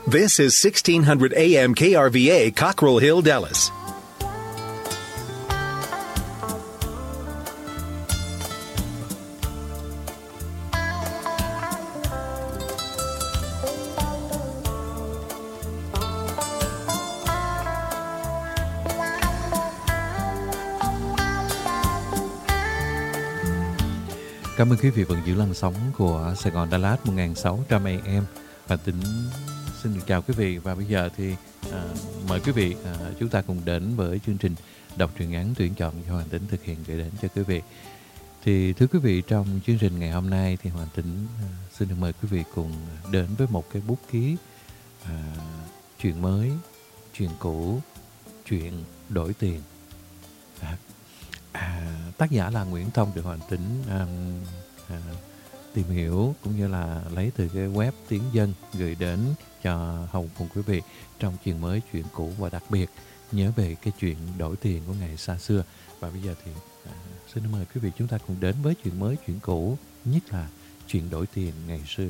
This is 1600 AM KRVA, Cockrell Hill, Dallas. Cảm ơn quý vị vẫn giữ làn sóng của Sài Gòn Đà Lạt 1600 AM. Và Tính xin được chào quý vị. Và bây giờ thì mời quý vị chúng ta cùng đến với chương trình đọc truyện ngắn tuyển chọn do Hoàng Tính thực hiện gửi đến cho quý vị. Thì thưa quý vị, trong chương trình ngày hôm nay thì Hoàng Tính xin được mời quý vị cùng đến với một cái bút ký chuyện mới, chuyện cũ, chuyện đổi tiền. Tác giả là Nguyễn Thông, được Hoàng Tính tìm hiểu cũng như là lấy từ cái web Tiếng Dân gửi đến cho hầu cùng quý vị trong chuyện mới, chuyện cũ, và đặc biệt nhớ về cái chuyện đổi tiền của ngày xa xưa. Và bây giờ thì xin mời quý vị chúng ta cùng đến với chuyện mới, chuyện cũ, nhất là chuyện đổi tiền ngày xưa.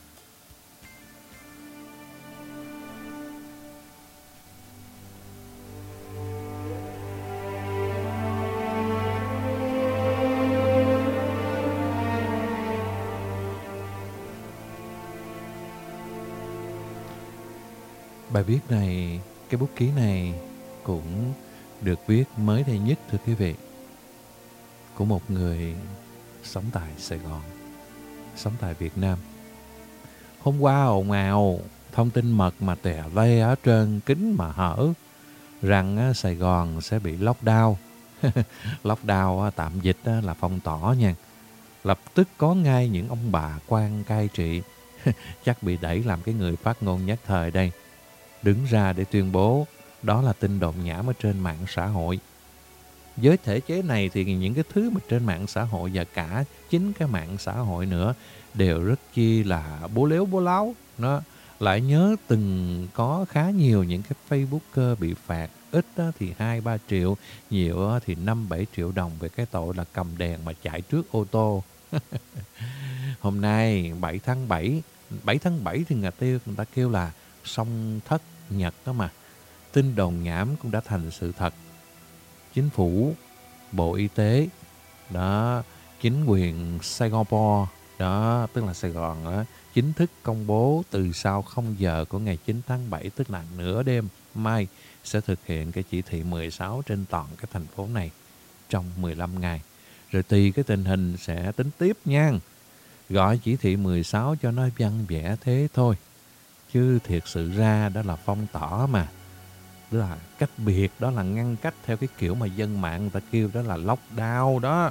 Bài viết này, cái bút ký này cũng được viết mới đây nhất, thưa quý vị, của một người sống tại Sài Gòn, sống tại Việt Nam. Hôm qua ồn ào thông tin mật mà tè le ở trên kính mà hở rằng Sài Gòn sẽ bị lockdown. Lockdown tạm dịch là phong tỏa nha. Lập tức có ngay những ông bà quan cai trị chắc bị đẩy làm cái người phát ngôn nhất thời đây, đứng ra để tuyên bố đó là tin đồn nhảm ở trên mạng xã hội. Với thể chế này thì những cái thứ mà trên mạng xã hội và cả chính cái mạng xã hội nữa đều rất chi là bố lếu bố láo. Nó lại nhớ từng có khá nhiều những cái Facebooker bị phạt, ít thì 2-3 triệu, nhiều thì 5-7 triệu đồng về cái tội là cầm đèn mà chạy trước ô tô. Hôm nay 7 tháng 7 thì người ta kêu là song thất nhật đó mà. Tin đồn nhảm cũng đã thành sự thật. Chính phủ, Bộ Y tế, đó, chính quyền Singapore, đó, tức là Sài Gòn đó, chính thức công bố từ sau 0 giờ của ngày 9 tháng 7, tức là nửa đêm mai, sẽ thực hiện cái chỉ thị 16 trên toàn cái thành phố này trong 15 ngày. Rồi tùy cái tình hình sẽ tính tiếp nha. Gọi chỉ thị 16 cho nó văn vẻ thế thôi, chứ thiệt sự ra đó là phong tỏa mà. Đó là cách biệt, đó là ngăn cách theo cái kiểu mà dân mạng người ta kêu đó là lockdown đó.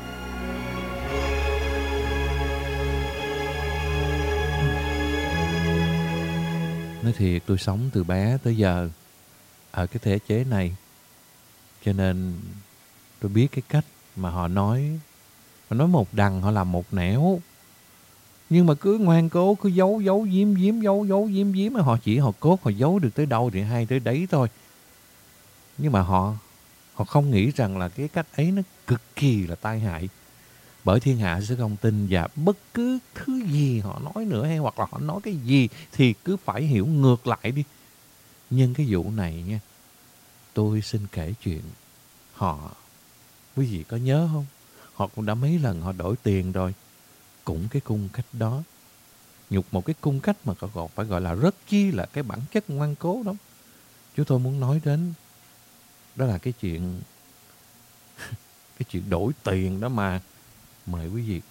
Nói thiệt, tôi sống từ bé tới giờ ở cái thể chế này, cho nên tôi biết cái cách mà họ nói một đằng họ làm một nẻo. Nhưng mà cứ ngoan cố, cứ giấu giếm mà họ cốt họ giấu được tới đâu thì hay tới đấy thôi. Nhưng mà họ không nghĩ rằng là cái cách ấy nó cực kỳ là tai hại. Bởi thiên hạ sẽ không tin, và bất cứ thứ gì họ nói nữa, hay hoặc là họ nói cái gì thì cứ phải hiểu ngược lại đi. Nhưng cái vụ này nha, tôi xin kể chuyện họ. Quý vị có nhớ không? Họ cũng đã mấy lần họ đổi tiền rồi, cũng cái cung cách đó. Một cái cung cách mà còn phải gọi là rất chi là cái bản chất ngoan cố đó. Chúng tôi muốn nói đến đó là cái chuyện cái chuyện đổi tiền đó mà. Mời quý vị.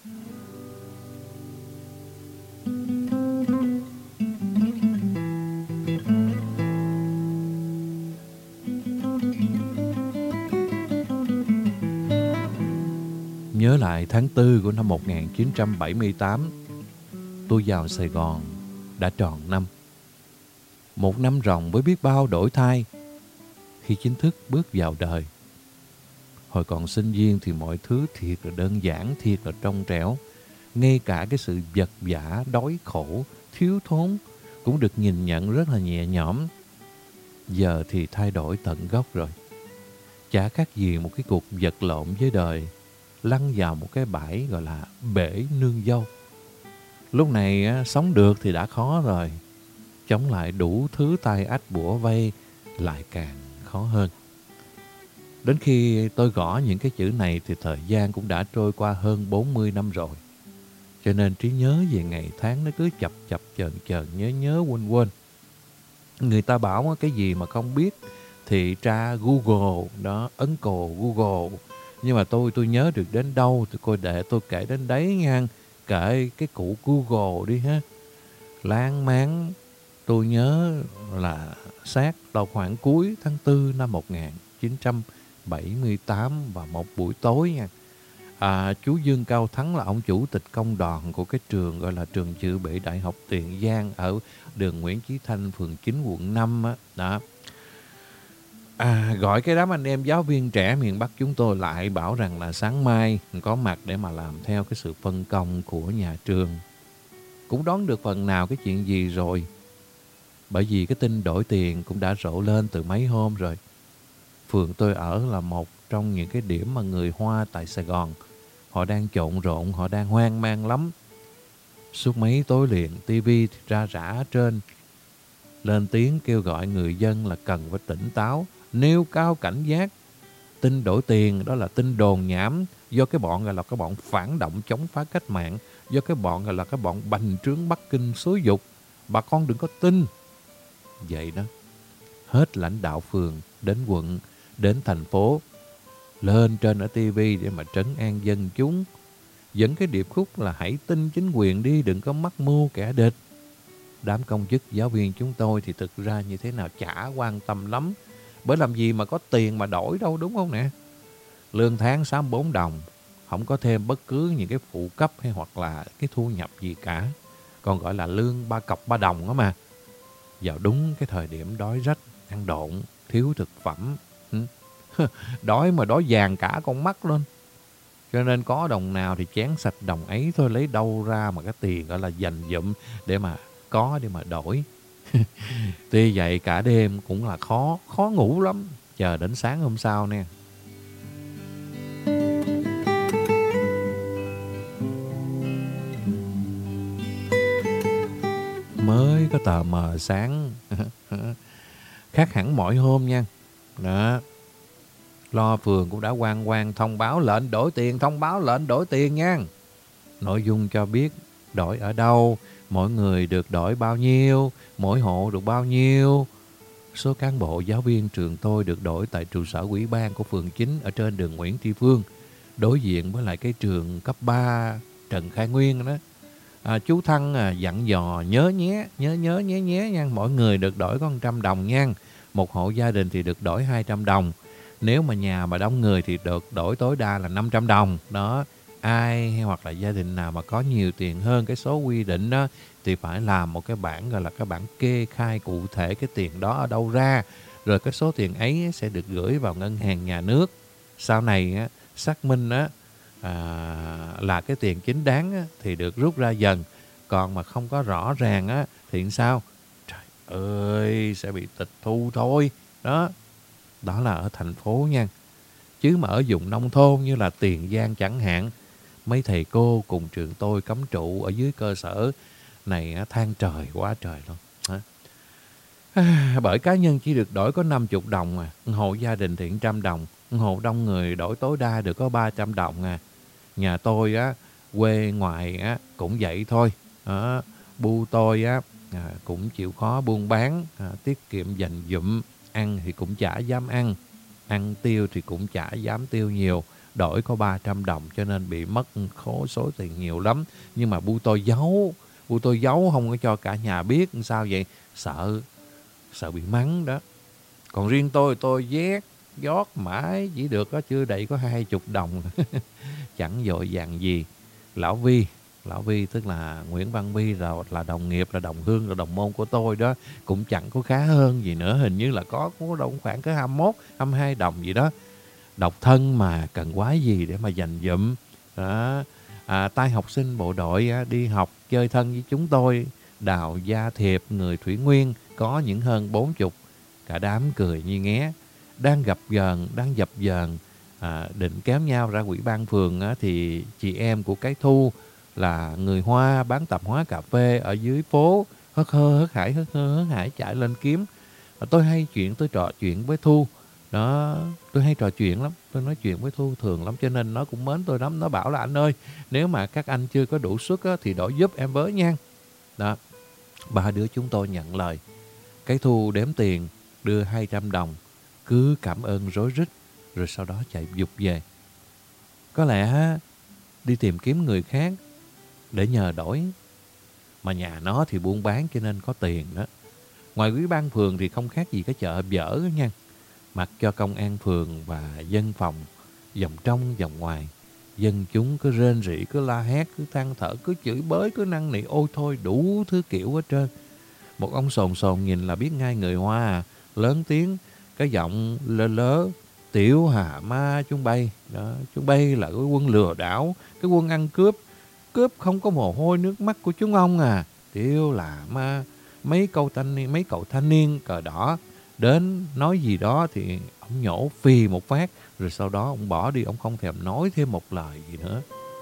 Nhớ lại tháng 4 của năm 1978, tôi vào Sài Gòn đã tròn năm. Một năm ròng với biết bao đổi thay khi chính thức bước vào đời. Hồi còn sinh viên thì mọi thứ thiệt là đơn giản, thiệt là trong trẻo. Ngay cả cái sự vật vã, đói khổ, thiếu thốn cũng được nhìn nhận rất là nhẹ nhõm. Giờ thì thay đổi tận gốc rồi. Chả khác gì một cái cuộc vật lộn với đời, lăn vào một cái bãi gọi là bể nương dâu. Lúc này sống được thì đã khó rồi. chống lại đủ thứ tai ách bủa vây lại càng khó hơn. Đến khi tôi gõ những cái chữ này thì thời gian cũng đã trôi qua hơn 40 năm rồi. Cho nên trí nhớ về ngày tháng nó cứ chập chập chờn chờn, nhớ nhớ quên quên. Người ta bảo cái gì mà không biết thì tra Google, đó, ấn cồ Google. Nhưng mà tôi nhớ được đến đâu thì để tôi kể đến đấy nha. Kể cái cụ Google đi ha. Lan man tôi nhớ là sát vào khoảng cuối tháng 4 năm 1978 và một buổi tối nha. Chú Dương Cao Thắng là ông chủ tịch công đoàn của cái trường gọi là trường Dự Bị Đại học Tiền Giang ở đường Nguyễn Chí Thanh, phường 9, quận 5 á. Đó. Gọi cái đám anh em giáo viên trẻ miền Bắc chúng tôi lại, bảo rằng là sáng mai có mặt để mà làm theo cái sự phân công của nhà trường. Cũng đoán được phần nào cái chuyện gì rồi, bởi vì cái tin đổi tiền cũng đã rộ lên từ mấy hôm rồi. Phường tôi ở là một trong những cái điểm mà người Hoa tại Sài Gòn họ đang trộn rộn, họ đang hoang mang lắm. Suốt mấy tối liền, tivi ra rã trên lên tiếng kêu gọi người dân là cần phải tỉnh táo, nêu cao cảnh giác. Tin đổi tiền đó là tin đồn nhảm do cái bọn gọi là cái bọn phản động chống phá cách mạng, do cái bọn gọi là cái bọn bành trướng Bắc Kinh xúi dục. Bà con đừng có tin. Vậy đó, hết lãnh đạo phường đến quận, đến thành phố, lên trên ở tivi để mà trấn an dân chúng, dẫn cái điệp khúc là hãy tin chính quyền đi, đừng có mắc mưu kẻ địch. Đám công chức giáo viên chúng tôi thì thực ra như thế nào chả quan tâm lắm, bởi làm gì mà có tiền mà đổi đâu, đúng không nè. Lương tháng 64 đồng, không có thêm bất cứ những cái phụ cấp hay hoặc là cái thu nhập gì cả, còn gọi là lương 3 cọc 3 đồng đó mà. Vào đúng cái thời điểm đói rách, ăn độn, thiếu thực phẩm. Đói mà đói vàng cả con mắt lên. Cho nên có đồng nào thì chén sạch đồng ấy thôi, lấy đâu ra mà cái tiền gọi là dành dụm để mà có để mà đổi. Tuy vậy cả đêm cũng là khó ngủ lắm, chờ đến sáng hôm sau nè. Mới có tờ mờ sáng. Khác hẳn mọi hôm nha. Đó. Lo phường cũng đã quang thông báo lệnh đổi tiền, thông báo lệnh đổi tiền nha. Nội dung cho biết đổi ở đâu, mỗi người được đổi bao nhiêu, mỗi hộ được bao nhiêu. Số cán bộ giáo viên trường tôi được đổi tại trụ sở ủy ban của phường 9 ở trên đường Nguyễn Tri Phương, đối diện với lại cái trường cấp 3 Trần Khai Nguyên đó. Chú Thăng dặn dò nhớ nhé nha, mỗi người được đổi có 100 đồng nha. Một hộ gia đình thì được đổi 200 đồng. Nếu mà nhà mà đông người thì được đổi tối đa là 500 đồng. Đó, ai hay hoặc là gia đình nào mà có nhiều tiền hơn cái số quy định đó thì phải làm một cái bản gọi là cái bản kê khai cụ thể cái tiền đó ở đâu ra. Rồi cái số tiền ấy sẽ được gửi vào ngân hàng nhà nước. Sau này xác minh là cái tiền chính đáng thì được rút ra dần. Còn mà không có rõ ràng thì sao? Trời ơi, sẽ bị tịch thu thôi. Đó là ở thành phố nha. Chứ mà ở vùng nông thôn như là Tiền Giang chẳng hạn, mấy thầy cô cùng trường tôi cấm trụ ở dưới cơ sở này than trời quá trời luôn. Bởi cá nhân chỉ được đổi có 50 đồng à. Hộ gia đình thì 100 đồng. Hộ đông người đổi tối đa được có 300 đồng à. Nhà tôi quê ngoài cũng vậy thôi. Bu tôi cũng chịu khó buôn bán, tiết kiệm dành dụm, ăn thì cũng chả dám ăn, ăn tiêu thì cũng chả dám tiêu nhiều, đổi có 300 đồng cho nên bị mất số tiền nhiều lắm. Nhưng mà bu tôi giấu không có cho cả nhà biết. Sao vậy? Sợ bị mắng đó. Còn riêng tôi dót mãi chỉ được chưa đầy có 20 đồng. Chẳng vội vàng gì. Lão Vi tức là Nguyễn Văn Vi là đồng nghiệp, là đồng hương, là đồng môn của tôi đó, cũng chẳng có khá hơn gì nữa. Hình như là có đâu khoảng cái 21, 22 đồng gì đó. Độc thân mà cần quá gì để mà dành dụm đó. Tai học sinh bộ đội đi học chơi thân với chúng tôi, Đào, Gia Thiệp, người Thủy Nguyên, có những hơn 40. Cả đám cười như nghé. Đang dập dờn định kéo nhau ra ủy ban phường thì chị em của cái Thu là người Hoa bán tạp hóa cà phê ở dưới phố, hớt hơ hớt hải chạy lên kiếm. Tôi hay tôi trò chuyện với Thu. Đó, tôi hay trò chuyện lắm, tôi nói chuyện với Thu thường lắm, cho nên nó cũng mến tôi lắm. Nó bảo là anh ơi, nếu mà các anh chưa có đủ suất á, thì đổi giúp em với nha. Đó, ba đứa chúng tôi nhận lời. Cái Thu đếm tiền, đưa 200 đồng, cứ cảm ơn rối rít, rồi sau đó chạy vụt về. Có lẽ đi tìm kiếm người khác để nhờ đổi. Mà nhà nó thì buôn bán cho nên có tiền đó. Ngoài ủy ban phường thì không khác gì cái chợ dở nha. Mặc cho công an phường và dân phòng, vòng trong vòng ngoài, dân chúng cứ rên rỉ, cứ la hét, cứ than thở, cứ chửi bới, cứ năn nỉ, ôi thôi đủ thứ kiểu hết trơn. Một ông sồn sồn nhìn là biết ngay người Hoa, lớn tiếng, cái giọng lơ lớ, tiểu hà ma chúng bay. Đó, chúng bay là cái quân lừa đảo, cái quân ăn cướp, cướp không có mồ hôi nước mắt của chúng ông à. Tiểu là ma, mấy cậu thanh niên cờ đỏ đến nói gì đó thì ông nhổ phì một phát, rồi sau đó ông bỏ đi, ông không thèm nói thêm một lời gì nữa.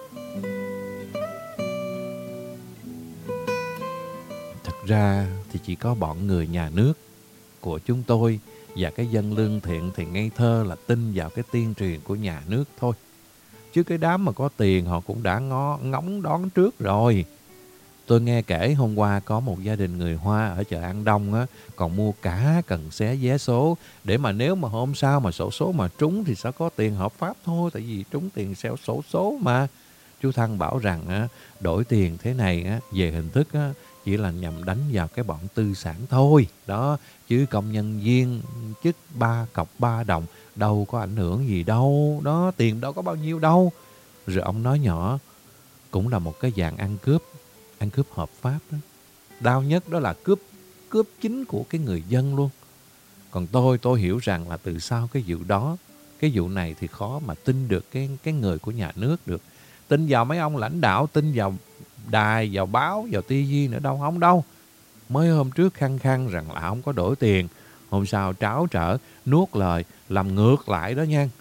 Thật ra thì chỉ có bọn người nhà nước của chúng tôi và cái dân lương thiện thì ngây thơ là tin vào cái tiên truyền của nhà nước thôi. Chứ cái đám mà có tiền họ cũng đã ngóng đón trước rồi. Tôi nghe kể hôm qua có một gia đình người Hoa ở chợ An Đông á, còn mua cả cần xé vé số để mà nếu mà hôm sau mà xổ số mà trúng thì sẽ có tiền hợp pháp thôi, tại vì trúng tiền xeo xổ số mà. Chú Thăng bảo rằng á, đổi tiền thế này á, về hình thức á, chỉ là nhằm đánh vào cái bọn tư sản thôi. Đó, chứ công nhân viên chức 3 cọc 3 đồng đâu có ảnh hưởng gì đâu. Đó, tiền đâu có bao nhiêu đâu. Rồi ông nói nhỏ, cũng là một cái dạng ăn cướp hợp pháp đó. Đau nhất đó là cướp chính của cái người dân luôn. Còn tôi hiểu rằng là từ sau cái vụ đó, cái vụ này thì khó mà tin được cái người của nhà nước được. Tin vào mấy ông lãnh đạo, tin vào đài, vào báo, vào tivi nữa đâu, không đâu. Mới hôm trước khăng khăng rằng là không có đổi tiền, hôm sau tráo trở, nuốt lời, làm ngược lại đó nha.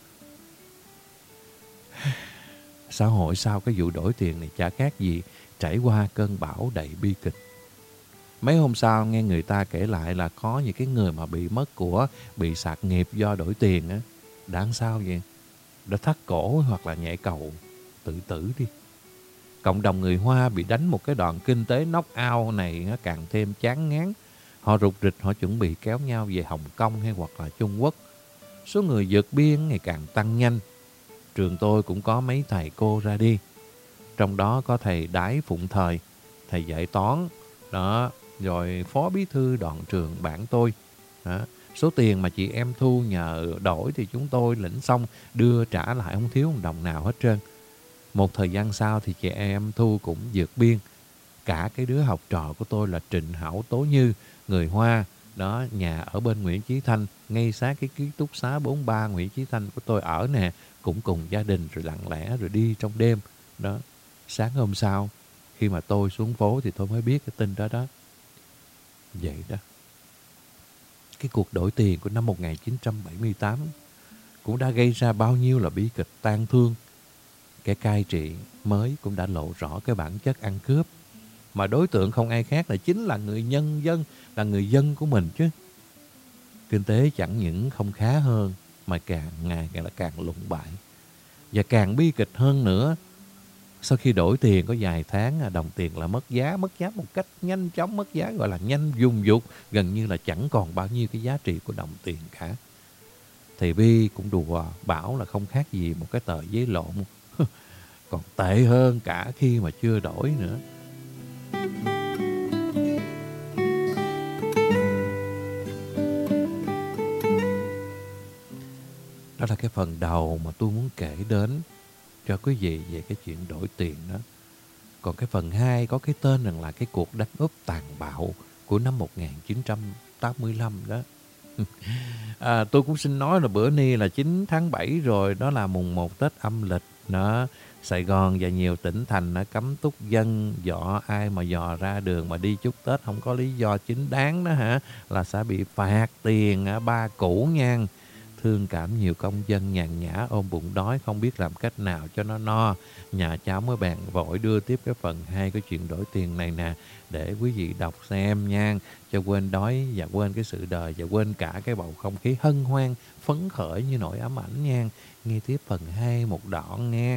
Xã hội sau cái vụ đổi tiền này chả khác gì trải qua cơn bão đầy bi kịch. Mấy hôm sau nghe người ta kể lại là có những cái người mà bị mất của, bị sạt nghiệp do đổi tiền á. Đáng sao vậy? Đã thắt cổ hoặc là nhảy cầu, tự tử đi. Cộng đồng người Hoa bị đánh một cái đòn kinh tế knock out này nó càng thêm chán ngán. Họ rục rịch, họ chuẩn bị kéo nhau về Hồng Kông hay hoặc là Trung Quốc. Số người vượt biên ngày càng tăng nhanh. Trường tôi cũng có mấy thầy cô ra đi. Trong đó có thầy Đái Phụng Thời, thầy dạy toán, đó, rồi phó bí thư đoàn trường bạn tôi. Đó. Số tiền mà chị em Thu nhờ đổi thì chúng tôi lĩnh xong đưa trả lại, không thiếu một đồng nào hết trơn. Một thời gian sau thì chị em Thu cũng vượt biên. Cả cái đứa học trò của tôi là Trịnh Hảo Tố Như, người Hoa, đó, nhà ở bên Nguyễn Chí Thanh, ngay sát cái ký túc xá 43 Nguyễn Chí Thanh của tôi ở nè, cũng cùng gia đình rồi lặng lẽ rồi đi trong đêm. Đó, sáng hôm sau, khi mà tôi xuống phố thì tôi mới biết cái tin đó đó. Vậy đó. Cái cuộc đổi tiền của năm 1978 cũng đã gây ra bao nhiêu là bi kịch tang thương. Cái cai trị mới cũng đã lộ rõ cái bản chất ăn cướp. Mà đối tượng không ai khác là chính là người nhân dân, là người dân của mình chứ. Kinh tế chẳng những không khá hơn mà ngày càng lụng bại. Và càng bi kịch hơn nữa, sau khi đổi tiền có vài tháng, đồng tiền là mất giá một cách nhanh chóng, mất giá gọi là nhanh vùng vụt, gần như là chẳng còn bao nhiêu cái giá trị của đồng tiền cả. Thầy Vi cũng đùa bảo là không khác gì một cái tờ giấy lộn, còn tệ hơn cả khi mà chưa đổi nữa. Đó là cái phần đầu mà tôi muốn kể đến cho quý vị về cái chuyện đổi tiền đó. Còn cái phần 2 có cái tên rằng là cái cuộc đánh úp tàn bạo của năm 1985 đó. Tôi cũng xin nói là bữa nay là 9 tháng 7 rồi, đó là mùng 1 Tết âm lịch. Đó, Sài Gòn và nhiều tỉnh thành đã cấm túc dân, dọ ai mà dò ra đường mà đi chúc Tết không có lý do chính đáng đó là sẽ bị phạt tiền ba củ nha. thương cảm nhiều công dân nhàn nhã ôm bụng đói không biết làm cách nào cho nó no. Nhà cháu mới bàn vội đưa tiếp cái phần 2 cái chuyện đổi tiền này nè, để quý vị đọc xem nha, cho quên đói và quên cái sự đời và quên cả cái bầu không khí hân hoan, phấn khởi như nỗi ám ảnh nha. Nghe tiếp phần 2 một đoạn nha.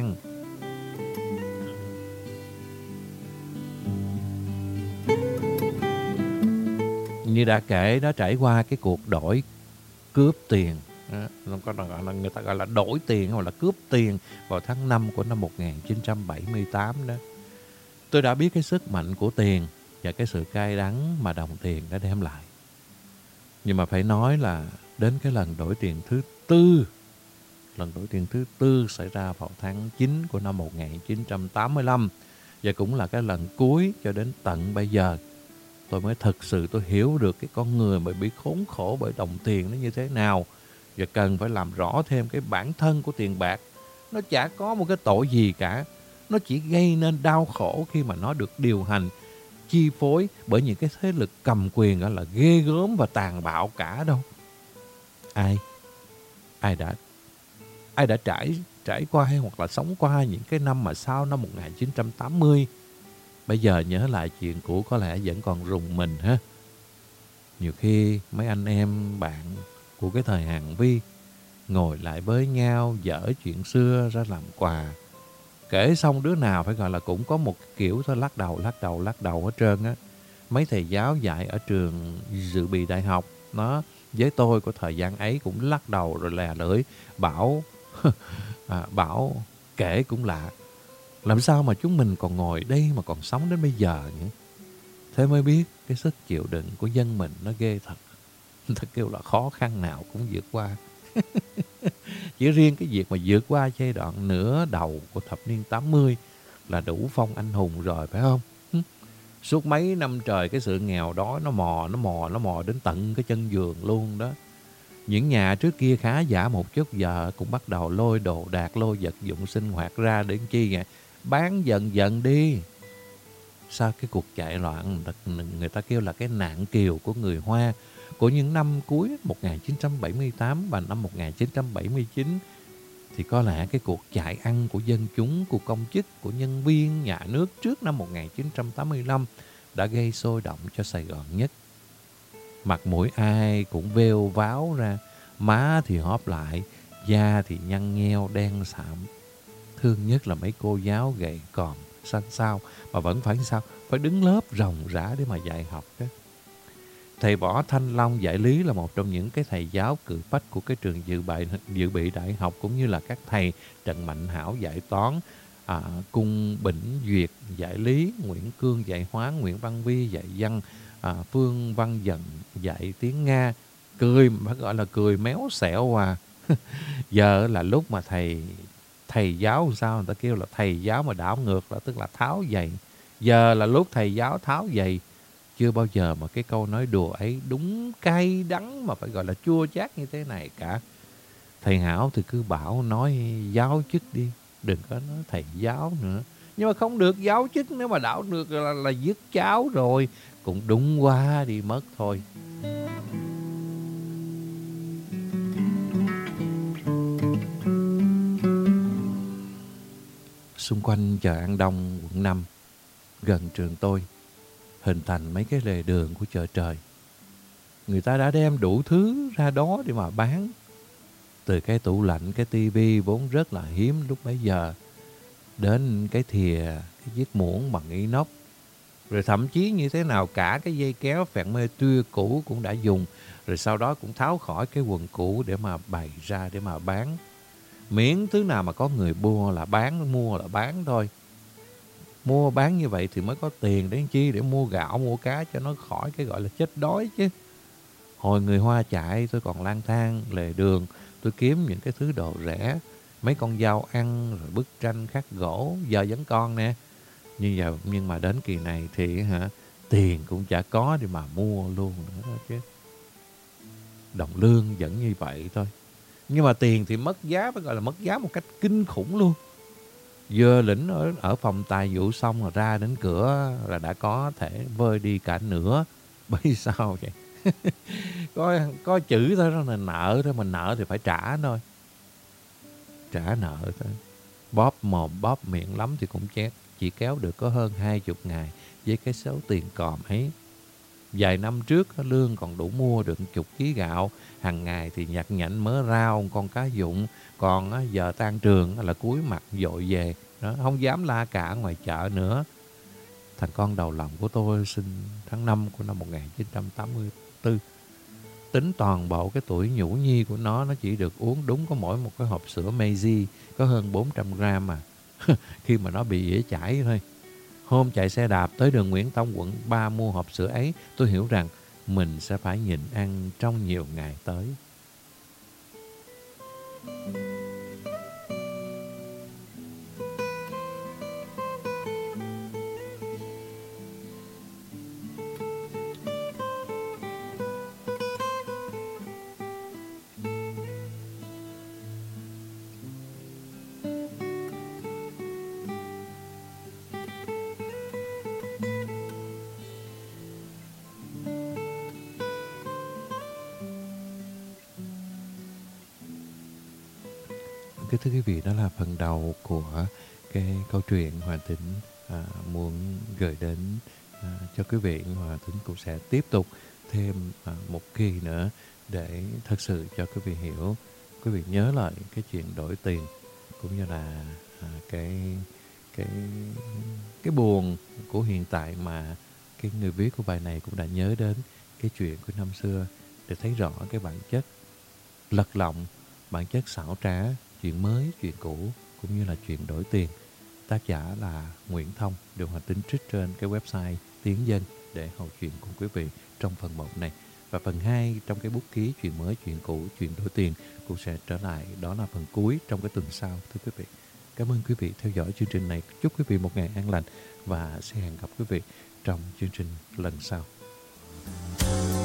Như đã kể, nó trải qua cái cuộc đổi cướp tiền, nó có gọi là, người ta gọi là đổi tiền hoặc là cướp tiền vào tháng 5 của năm 1978 đó. Tôi đã biết cái sức mạnh của tiền và cái sự cay đắng mà đồng tiền đã đem lại. Nhưng mà phải nói là đến cái lần đổi tiền thứ tư, lần đổi tiền thứ tư xảy ra vào tháng 9 của năm 1985, và cũng là cái lần cuối cho đến tận bây giờ tôi mới thực sự tôi hiểu được cái con người mà bị khốn khổ bởi đồng tiền nó như thế nào, và cần phải làm rõ thêm cái bản thân của tiền bạc. Nó chả có một cái tội gì cả, nó chỉ gây nên đau khổ khi mà nó được điều hành, chi phối bởi những cái thế lực cầm quyền đó là ghê gớm và tàn bạo cả đâu. Ai đã trải qua hay hoặc là sống qua những cái năm mà sau năm 1980, bây giờ nhớ lại chuyện cũ có lẽ vẫn còn rùng mình ha. Nhiều khi mấy anh em bạn của cái thời Hàn Vi ngồi lại với nhau dở chuyện xưa ra làm quà. Kể xong đứa nào phải gọi là cũng có một kiểu thôi lắc đầu hết trơn á. Mấy thầy giáo dạy ở trường dự bị đại học nó với tôi của thời gian ấy cũng lắc đầu rồi lè lưỡi bảo bảo kể cũng lạ. Làm sao mà chúng mình còn ngồi đây mà còn sống đến bây giờ nhỉ? Thế mới biết cái sức chịu đựng của dân mình nó ghê thật. Người ta kêu là khó khăn nào cũng vượt qua. Chỉ riêng cái việc mà vượt qua giai đoạn nửa đầu của thập niên 80 là đủ phong anh hùng rồi phải không? Suốt mấy năm trời cái sự nghèo đói nó mò đến tận cái chân giường luôn đó. Những nhà trước kia khá giả một chút giờ cũng bắt đầu lôi đồ đạc, lôi vật dụng sinh hoạt ra để chi vậy? Bán dần dần đi. Sau cái cuộc chạy loạn người ta kêu là cái nạn kiều của người Hoa của những năm cuối 1978 và năm 1979, thì có lẽ cái cuộc chạy ăn của dân chúng, của công chức, của nhân viên nhà nước trước năm 1985 đã gây sôi động cho Sài Gòn nhất. Mặt mũi ai cũng vêu váo ra, má thì hóp lại, da thì nhăn nheo đen sạm. Thương nhất là mấy cô giáo gầy còm, xanh xao mà vẫn phải sao? Phải đứng lớp ròng rã để mà dạy học đó. Thầy Võ Thanh Long dạy lý là một trong những cái thầy giáo cự phách của cái trường dự bị đại học, cũng như là các thầy Trần Mạnh Hảo dạy toán, Cung Bỉnh Duyệt dạy lý, Nguyễn Cương dạy hóa, Nguyễn Văn Vi dạy văn, Phương Văn Dận dạy tiếng Nga. Cười mà gọi là cười méo xẹo à. Giờ là lúc mà thầy giáo sao người ta kêu là thầy giáo mà đảo ngược, là tức là tháo giày. Giờ là lúc thầy giáo tháo giày. Chưa bao giờ mà cái câu nói đùa ấy đúng cay đắng mà phải gọi là chua chát như thế này cả. Thầy Hảo thì cứ bảo nói giáo chức đi, đừng có nói thầy giáo nữa. Nhưng mà không được giáo chức, nếu mà đảo ngược là dứt cháu rồi. Cũng đúng quá đi mất thôi. Xung quanh chợ An Đông, quận 5, gần trường tôi, hình thành mấy cái lề đường của chợ trời. Người ta đã đem đủ thứ ra đó để mà bán. Từ cái tủ lạnh, cái tivi vốn rất là hiếm lúc bấy giờ, đến cái thìa, cái chiếc muỗng bằng inox. Rồi thậm chí như thế nào cả cái dây kéo phẹn mê tươi cũ cũng đã dùng. Rồi sau đó cũng tháo khỏi cái quần cũ để mà bày ra để mà bán. Miễn thứ nào mà có người mua là bán thôi. Mua bán như vậy thì mới có tiền để chi, để mua gạo, mua cá cho nó khỏi cái gọi là chết đói chứ. Hồi người Hoa chạy tôi còn lang thang lề đường, tôi kiếm những cái thứ đồ rẻ, mấy con dao ăn, rồi bức tranh khắc gỗ, giờ vẫn còn nè. Nhưng mà đến kỳ này thì tiền cũng chả có để mà mua luôn nữa chứ. Đồng lương vẫn như vậy thôi. Nhưng mà tiền thì mất giá, phải gọi là mất giá một cách kinh khủng luôn. Vừa lĩnh ở phòng tài vụ xong rồi ra đến cửa là đã có thể vơi đi cả nửa. Bởi sao vậy? có chữ thôi đó là nợ thôi, mình nợ thì phải trả thôi. Trả nợ thôi. Bóp mồm bóp miệng lắm thì cũng chỉ kéo được có hơn 20 ngày với cái số tiền còm ấy. Vài năm trước lương còn đủ mua được 10 ký gạo, hàng ngày thì nhặt nhạnh mớ rau, con cá dụng, còn giờ tan trường là cúi mặt dội về, đó, không dám la cả ngoài chợ nữa. Thằng con đầu lòng của tôi sinh tháng 5 của năm 1984. Tính toàn bộ cái tuổi nhũ nhi của nó chỉ được uống đúng có mỗi một cái hộp sữa Meiji có hơn 400 gram mà. Khi mà nó bị ỉa chảy thôi. Hôm chạy xe đạp tới đường Nguyễn Tông quận 3 mua hộp sữa ấy, tôi hiểu rằng mình sẽ phải nhịn ăn trong nhiều ngày tới. Kính thưa quý vị, đó là phần đầu của cái câu chuyện Hoàng Tính muốn gửi đến cho quý vị. Hoàng Tính cũng sẽ tiếp tục thêm một kỳ nữa để thật sự cho quý vị hiểu. Quý vị nhớ lại cái chuyện đổi tiền cũng như là cái buồn của hiện tại mà cái người viết của bài này cũng đã nhớ đến cái chuyện của năm xưa để thấy rõ cái bản chất lật lọng, bản chất xảo trá, chuyện mới, chuyện cũ cũng như là chuyện đổi tiền. Tác giả là Nguyễn Thông, được Hoàng Tính trích trên cái website Tiến Dân để hậu chuyện cùng quý vị trong phần 1 này. Và phần 2 trong cái bút ký chuyện mới, chuyện cũ, chuyện đổi tiền cũng sẽ trở lại, đó là phần cuối trong cái tuần sau, thưa quý vị. Cảm ơn quý vị theo dõi chương trình này. Chúc quý vị một ngày an lành và sẽ hẹn gặp quý vị trong chương trình lần sau.